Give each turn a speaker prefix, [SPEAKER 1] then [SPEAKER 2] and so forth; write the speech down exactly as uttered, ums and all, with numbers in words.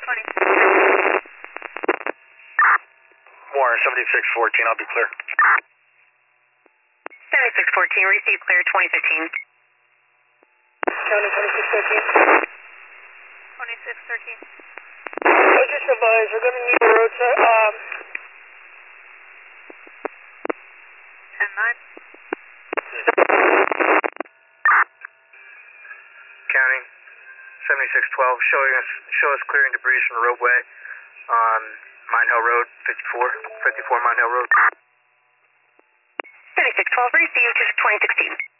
[SPEAKER 1] twenty.
[SPEAKER 2] Warren, seventy-six fourteen, I'll be clear.
[SPEAKER 1] seventy-six fourteen, receive clear twenty fifteen.
[SPEAKER 3] County twenty-six thirteen.
[SPEAKER 1] twenty-six thirteen.
[SPEAKER 3] I just advised, we're going to need a roadside, um,
[SPEAKER 1] ten nine.
[SPEAKER 2] County, seventy-six twelve, showing us, show us clearing debris from the roadway on Mine Hill Road, fifty-four, fifty-four Mine Hill Road.
[SPEAKER 1] seventy-six twelve, receive twenty sixteen.